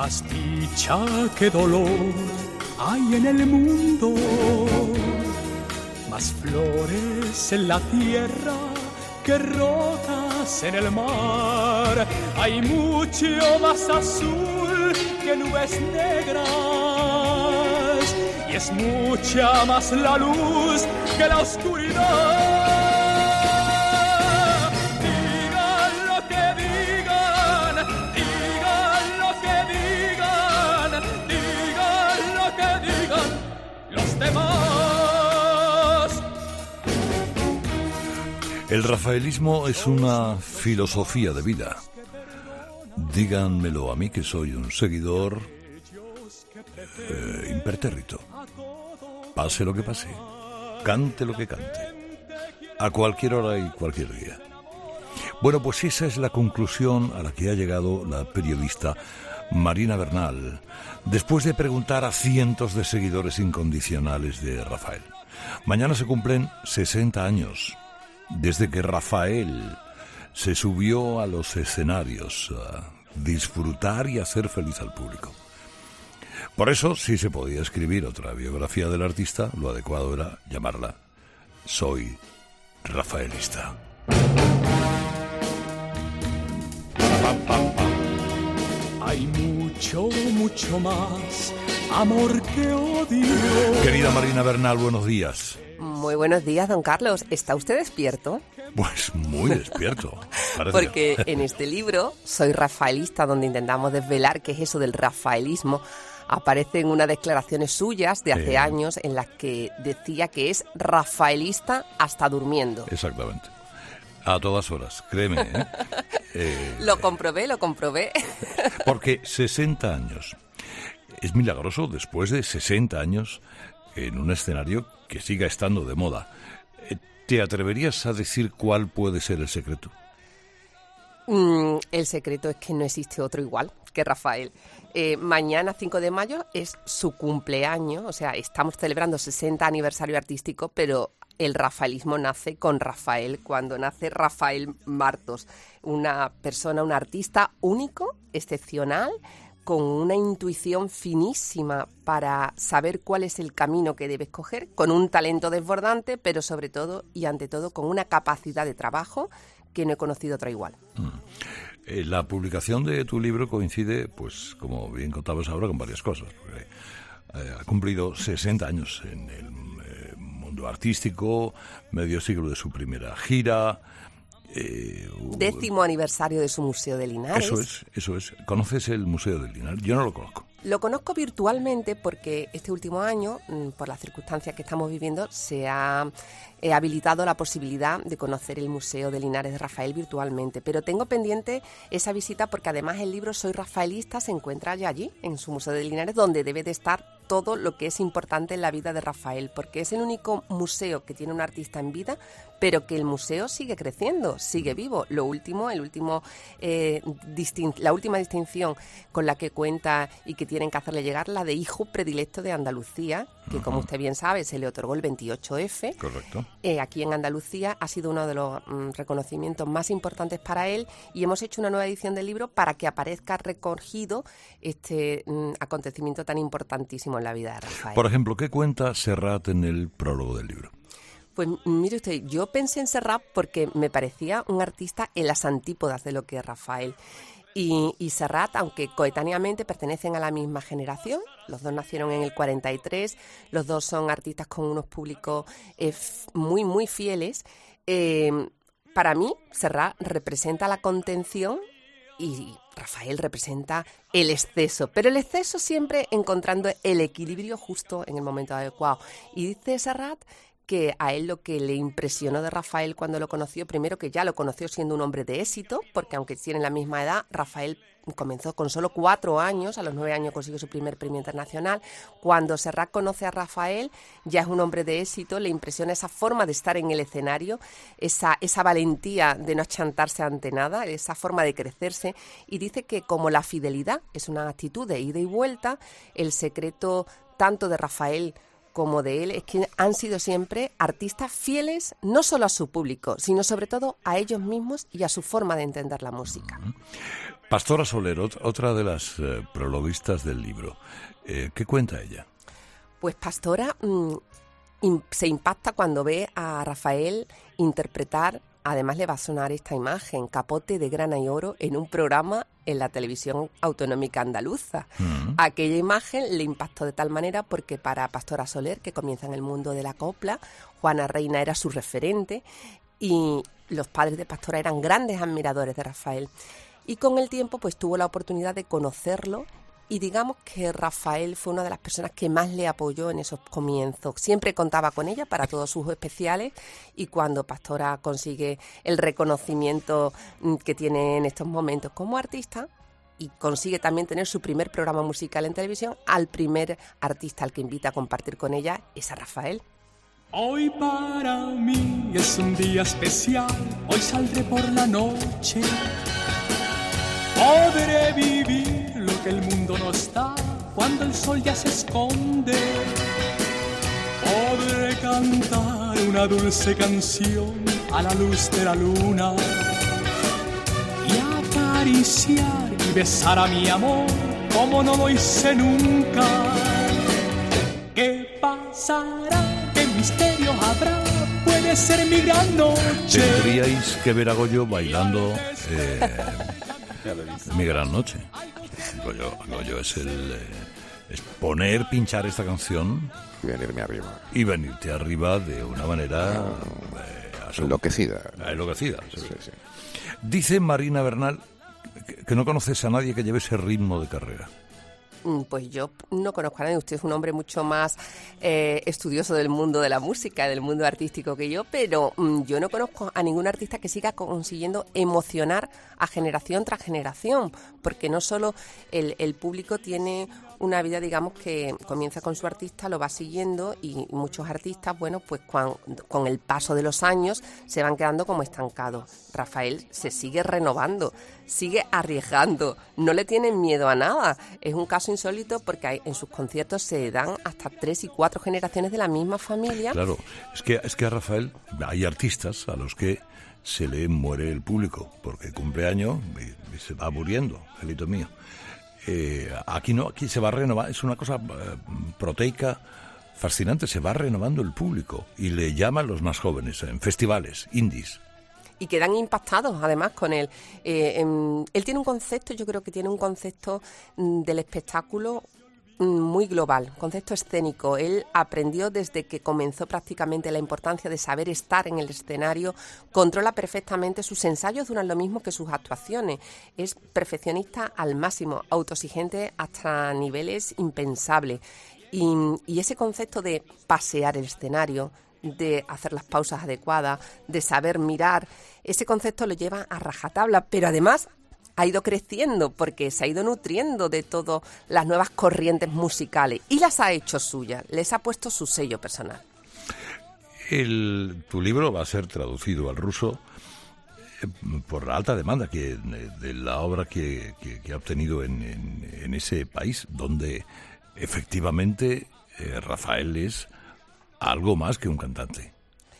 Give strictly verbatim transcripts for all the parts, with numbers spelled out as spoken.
más dicha que dolor hay en el mundo, más flores en la tierra que rotas en el mar. Hay mucho más azul que nubes negras y es mucha más la luz que la oscuridad. El rafaelismo es una filosofía de vida. Díganmelo a mí, que soy un seguidor eh, impertérrito. Pase lo que pase, cante lo que cante, a cualquier hora y cualquier día. Bueno, pues esa es la conclusión a la que ha llegado la periodista Marina Bernal, después de preguntar a cientos de seguidores incondicionales de Rafael. Mañana se cumplen sesenta años desde que Rafael se subió a los escenarios a disfrutar y hacer feliz al público. Por eso, si se podía escribir otra biografía del artista, lo adecuado era llamarla Soy Rafaelista. Pa, pa, pa. Hay mucho, mucho más amor que odio. Querida Marina Bernal, buenos días. Muy buenos días, don Carlos. ¿Está usted despierto? Pues muy despierto. Porque en este libro, Soy Rafaelista, donde intentamos desvelar qué es eso del rafaelismo, aparecen unas declaraciones suyas de hace eh. años en las que decía que es rafaelista hasta durmiendo. Exactamente. A todas horas, créeme. ¿eh? eh, lo comprobé, lo comprobé. Porque sesenta años. Es milagroso después de sesenta años en un escenario que siga estando de moda. ¿Te atreverías a decir cuál puede ser el secreto? Mm, el secreto es que no existe otro igual que Rafael. Eh, mañana, cinco de mayo, es su cumpleaños, o sea, estamos celebrando sesenta aniversario artístico, pero el rafaelismo nace con Rafael, cuando nace Rafael Martos, una persona, un artista único, excepcional, con una intuición finísima para saber cuál es el camino que debe escoger, con un talento desbordante, pero sobre todo y ante todo con una capacidad de trabajo que no he conocido otra igual. Mm. Eh, la publicación de tu libro coincide, pues como bien contabas ahora, con varias cosas. Porque, eh, ha cumplido sesenta años en el eh, mundo artístico, medio siglo de su primera gira. Eh, Décimo aniversario de su Museo de Linares. Eso es, eso es. ¿Conoces el Museo de Linares? Yo no lo conozco. Lo conozco virtualmente porque este último año, por las circunstancias que estamos viviendo, se ha eh, habilitado la posibilidad de conocer el Museo de Linares de Rafael virtualmente. Pero tengo pendiente esa visita porque además el libro Soy Rafaelista se encuentra ya allí, en su Museo de Linares, donde debe de estar todo lo que es importante en la vida de Rafael, porque es el único museo que tiene un artista en vida, pero que el museo sigue creciendo, sigue vivo. Lo último, el último, eh, distin- la última distinción con la que cuenta y que tienen que hacerle llegar, la de hijo predilecto de Andalucía, que uh-huh. como usted bien sabe, se le otorgó el veintiocho efe. Correcto. Eh, aquí en Andalucía ha sido uno de los mm, reconocimientos más importantes para él y hemos hecho una nueva edición del libro para que aparezca recogido este mm, acontecimiento tan importantísimo en la vida de Rafael. Por ejemplo, ¿qué cuenta Serrat en el prólogo del libro? Pues mire usted, yo pensé en Serrat porque me parecía un artista en las antípodas de lo que es Rafael. Y, y Serrat, aunque coetáneamente pertenecen a la misma generación, los dos nacieron en el cuarenta y tres, los dos son artistas con unos públicos eh, f- muy, muy fieles. Eh, para mí, Serrat representa la contención y Rafael representa el exceso, pero el exceso siempre encontrando el equilibrio justo en el momento adecuado. Y dice Serrat que a él lo que le impresionó de Rafael cuando lo conoció, primero que ya lo conoció siendo un hombre de éxito, porque aunque tienen la misma edad, Rafael comenzó con solo cuatro años, a los nueve años consiguió su primer premio internacional. Cuando Serrat conoce a Rafael, ya es un hombre de éxito, le impresiona esa forma de estar en el escenario, esa, esa valentía de no achantarse ante nada, esa forma de crecerse, y dice que como la fidelidad es una actitud de ida y vuelta, el secreto tanto de Rafael como de él es que han sido siempre artistas fieles no solo a su público, sino sobre todo a ellos mismos y a su forma de entender la música. Pastora Soler, otra de las eh, prologuistas del libro. Eh, ¿Qué cuenta ella? Pues Pastora mmm, in, se impacta cuando ve a Rafael interpretar, además le va a sonar esta imagen, Capote de grana y oro, en un programa en la televisión autonómica andaluza. Mm. Aquella imagen le impactó de tal manera porque para Pastora Soler, que comienza en el mundo de la copla, Juana Reina era su referente y los padres de Pastora eran grandes admiradores de Rafael. Y con el tiempo pues tuvo la oportunidad de conocerlo y digamos que Rafael fue una de las personas que más le apoyó en esos comienzos. Siempre contaba con ella para todos sus especiales y cuando Pastora consigue el reconocimiento que tiene en estos momentos como artista y consigue también tener su primer programa musical en televisión, al primer artista al que invita a compartir con ella es a Rafael. Hoy para mí es un día especial, hoy saldré por la noche. Podré vivir lo que el mundo nos da cuando el sol ya se esconde. Podré cantar una dulce canción a la luz de la luna y acariciar y besar a mi amor como no lo hice nunca. ¿Qué pasará? ¿Qué misterio habrá? Puede ser mi gran noche. Tendríais que ver a Goyo bailando... Eh... Mi gran noche. Goyo, Goyo es el eh, es poner, pinchar esta canción y venirme arriba. Y venirte arriba de una manera eh, enloquecida. Enloquecida. Sí. Sí, sí. Dice Marina Bernal que, que no conoces a nadie que lleve ese ritmo de carrera. Pues yo no conozco a nadie. Usted es un hombre mucho más eh, estudioso del mundo de la música, del mundo artístico que yo, pero mm, yo no conozco a ningún artista que siga consiguiendo emocionar a generación tras generación, porque no solo el, el público tiene una vida, digamos, que comienza con su artista, lo va siguiendo y muchos artistas, bueno, pues cuando, con el paso de los años se van quedando como estancados. Rafael se sigue renovando, sigue arriesgando, no le tienen miedo a nada. Es un caso insólito porque hay, en sus conciertos se dan hasta tres y cuatro generaciones de la misma familia. Claro, es que, es que a Rafael hay artistas a los que se le muere el público porque cumpleaños y, y se va muriendo, gelito mío. Eh, aquí no, aquí se va renovando, es una cosa eh, proteica fascinante, se va renovando el público y le llaman los más jóvenes en festivales, indies. Y quedan impactados, además, con él. Eh, eh, él tiene un concepto, yo creo que tiene un concepto mm, del espectáculo mm, muy global, concepto escénico. Él aprendió desde que comenzó prácticamente la importancia de saber estar en el escenario, controla perfectamente sus ensayos, duran lo mismo que sus actuaciones. Es perfeccionista al máximo, autoexigente hasta niveles impensables. Y, y ese concepto de pasear el escenario, de hacer las pausas adecuadas, de saber mirar, ese concepto lo lleva a rajatabla, pero además ha ido creciendo porque se ha ido nutriendo de todas las nuevas corrientes musicales y las ha hecho suyas, les ha puesto su sello personal. El, tu libro va a ser traducido al ruso eh, por la alta demanda que, de la obra que, que, que ha obtenido en, en, en ese país, donde efectivamente eh, Rafael es algo más que un cantante.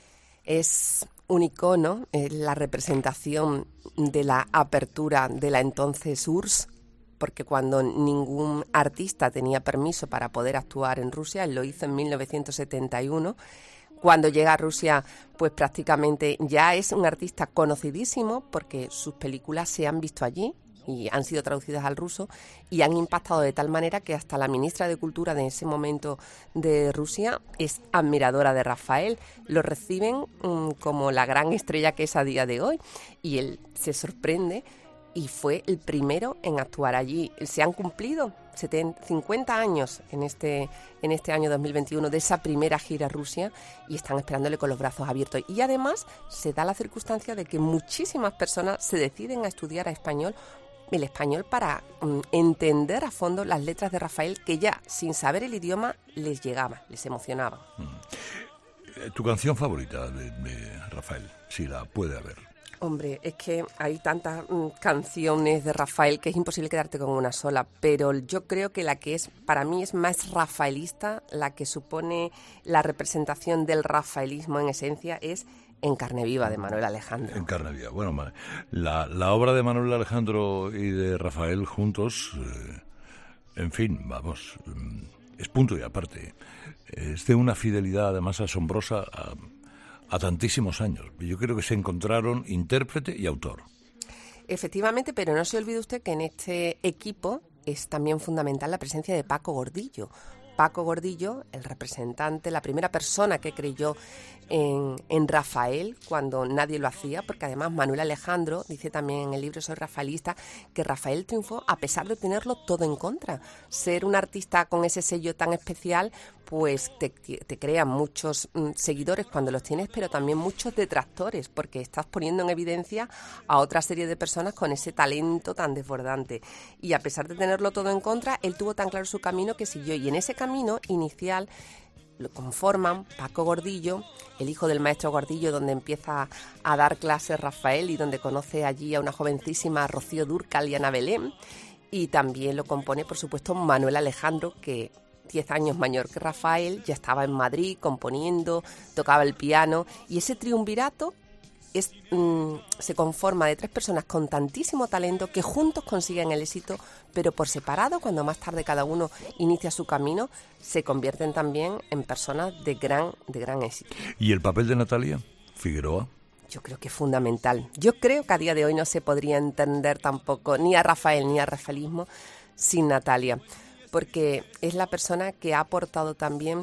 Es un icono, es la representación de la apertura de la entonces U R S S, porque cuando ningún artista tenía permiso para poder actuar en Rusia, él lo hizo en mil novecientos setenta y uno. Cuando llega a Rusia, pues prácticamente ya es un artista conocidísimo porque sus películas se han visto allí y han sido traducidas al ruso y han impactado de tal manera que hasta la ministra de Cultura de ese momento de Rusia es admiradora de Rafael. Lo reciben um, como la gran estrella que es a día de hoy y él se sorprende y fue el primero en actuar allí. Se han cumplido cincuenta años en este, en este año dos mil veintiuno de esa primera gira a Rusia y están esperándole con los brazos abiertos. Y además se da la circunstancia de que muchísimas personas se deciden a estudiar a español el español para um, entender a fondo las letras de Rafael que ya, sin saber el idioma, les llegaban, les emocionaban. Mm. ¿Tu canción favorita de, de Rafael? Si la puede haber. Hombre, es que hay tantas um, canciones de Rafael que es imposible quedarte con una sola, pero yo creo que la que es, para mí es más rafaelista, la que supone la representación del rafaelismo en esencia, es en carne viva de Manuel Alejandro. En carne viva. Bueno, la, la obra de Manuel Alejandro y de Rafael juntos, eh, en fin, vamos, es punto y aparte. Es de una fidelidad además asombrosa a, a tantísimos años. Yo creo que se encontraron intérprete y autor. Efectivamente, pero no se olvide usted que en este equipo es también fundamental la presencia de Paco Gordillo. Paco Gordillo, el representante, la primera persona que creyó en, en Rafael cuando nadie lo hacía, porque además Manuel Alejandro dice también en el libro Soy Rafaelista que Rafael triunfó a pesar de tenerlo todo en contra. Ser un artista con ese sello tan especial, pues te, te crea muchos mm, seguidores cuando los tienes, pero también muchos detractores, porque estás poniendo en evidencia a otra serie de personas con ese talento tan desbordante. Y a pesar de tenerlo todo en contra, él tuvo tan claro su camino que siguió, y en ese camino inicial lo conforman Paco Gordillo, el hijo del maestro Gordillo, donde empieza a dar clases Rafael y donde conoce allí a una jovencísima Rocío Dúrcal y Ana Belén, y también lo compone, por supuesto, Manuel Alejandro, que diez años mayor que Rafael, ya estaba en Madrid componiendo, tocaba el piano, y ese triunvirato es, mmm, se conforma de tres personas con tantísimo talento que juntos consiguen el éxito, pero por separado, cuando más tarde cada uno inicia su camino, se convierten también en personas de gran, de gran éxito. ¿Y el papel de Natalia Figueroa? Yo creo que es fundamental. Yo creo que a día de hoy no se podría entender tampoco ni a Rafael ni a rafaelismo sin Natalia, porque es la persona que ha aportado también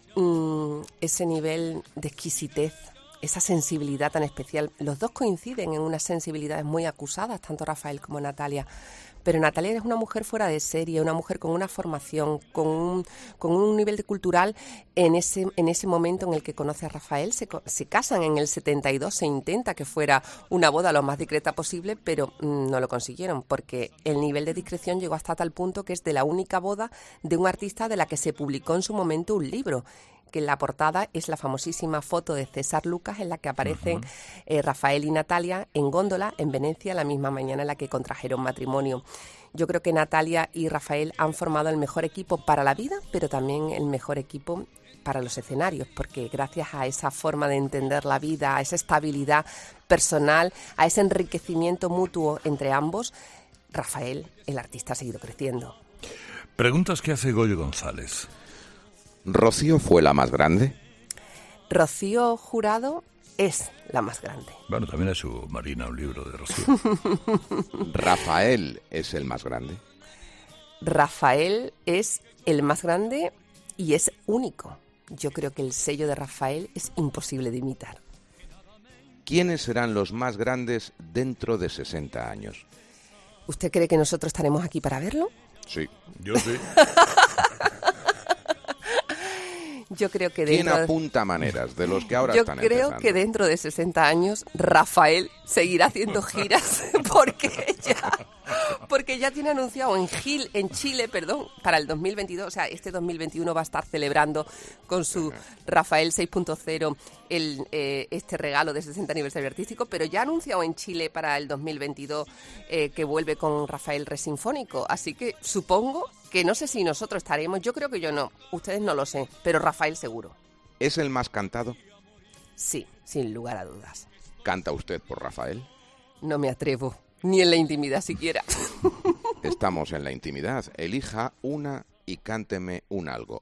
mmm, ese nivel de exquisitez, esa sensibilidad tan especial. Los dos coinciden en unas sensibilidades muy acusadas, tanto Rafael como Natalia. Pero Natalia es una mujer fuera de serie, una mujer con una formación, con un, con un nivel de cultural. En ese, en ese momento en el que conoce a Rafael, se, se casan en el setenta y dos, se intenta que fuera una boda lo más discreta posible, pero mmm, no lo consiguieron, porque el nivel de discreción llegó hasta tal punto que es de la única boda de un artista de la que se publicó en su momento un libro, que en la portada es la famosísima foto de César Lucas en la que aparecen uh-huh. eh, Rafael y Natalia en góndola en Venecia la misma mañana en la que contrajeron matrimonio. Yo creo que Natalia y Rafael han formado el mejor equipo para la vida, pero también el mejor equipo para los escenarios, porque gracias a esa forma de entender la vida, a esa estabilidad personal, a ese enriquecimiento mutuo entre ambos, Rafael, el artista, ha seguido creciendo. Preguntas que hace Goyo González. ¿Rocío fue la más grande? Rocío Jurado es la más grande. Bueno, también es su Marina, un libro de Rocío. ¿Rafael es el más grande? Rafael es el más grande y es único. Yo creo que el sello de Rafael es imposible de imitar. ¿Quiénes serán los más grandes dentro de sesenta años? ¿Usted cree que nosotros estaremos aquí para verlo? Sí. Yo sí. Yo creo que ¿Quién dentro apunta maneras de los que ahora Yo están creo empezando? que dentro de sesenta años Rafael seguirá haciendo giras porque ya, porque ya tiene anunciado en Gil, en Chile, perdón, para el dos mil veintidós, o sea, este dos mil veintiuno va a estar celebrando con su Rafael seis punto cero el, eh, este regalo de sesenta aniversario artístico, pero ya ha anunciado en Chile para el dos mil veintidós eh, que vuelve con Rafael Resinfónico, así que supongo que no sé si nosotros estaremos, yo creo que yo no, ustedes no lo sé, pero Rafael seguro. ¿Es el más cantado? Sí, sin lugar a dudas. ¿Canta usted por Rafael? No me atrevo, ni en la intimidad siquiera. Estamos en la intimidad. Elija una y cánteme un algo.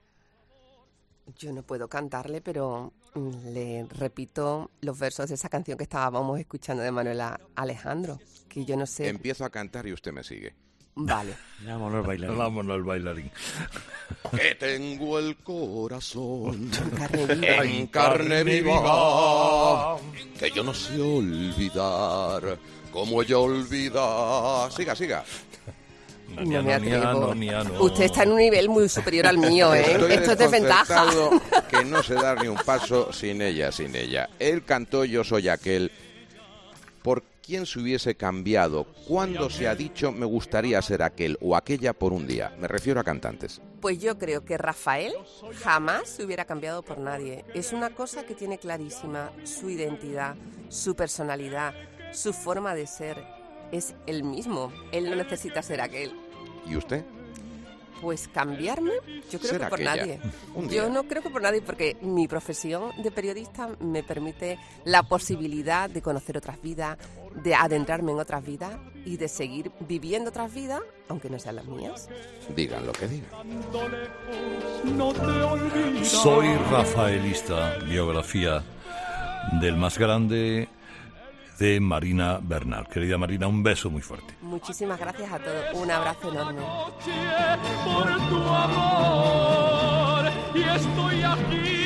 Yo no puedo cantarle, pero le repito los versos de esa canción que estábamos escuchando de Manuel Alejandro, que yo no sé... Empiezo a cantar y usted me sigue. Vale. Vámonos al bailarín. Vámonos al bailarín. Que tengo el corazón En carne viva. en carne viva, que yo no sé olvidar, como ella olvida. Siga, siga. No me atrevo. Niano, niano. Usted está en un nivel muy superior al mío, ¿eh? Estoy Esto es desventaja. desconcertado, que no sé dar ni un paso sin ella, sin ella. Él cantó Yo soy aquel. ¿Por quién se hubiese cambiado? ¿Cuándo se ha dicho me gustaría ser aquel o aquella por un día? Me refiero a cantantes. Pues yo creo que Rafael jamás se hubiera cambiado por nadie. Es una cosa que tiene clarísima su identidad, su personalidad, su forma de ser. Es el mismo. Él no necesita ser aquel. ¿Y usted? Pues cambiarme, yo creo Ser que por aquella. nadie. Un día. Yo no creo que por nadie, porque mi profesión de periodista me permite la posibilidad de conocer otras vidas, de adentrarme en otras vidas y de seguir viviendo otras vidas, aunque no sean las mías. Digan lo que digan. No te olvides. Soy rafaelista, biografía del más grande de Marina Bernal. Querida Marina, un beso muy fuerte. Muchísimas gracias a todos. Un abrazo enorme. Por tu amor, y estoy aquí,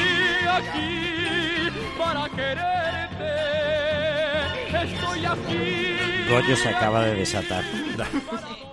aquí para quererte. Estoy aquí. Goyo se acaba de desatar.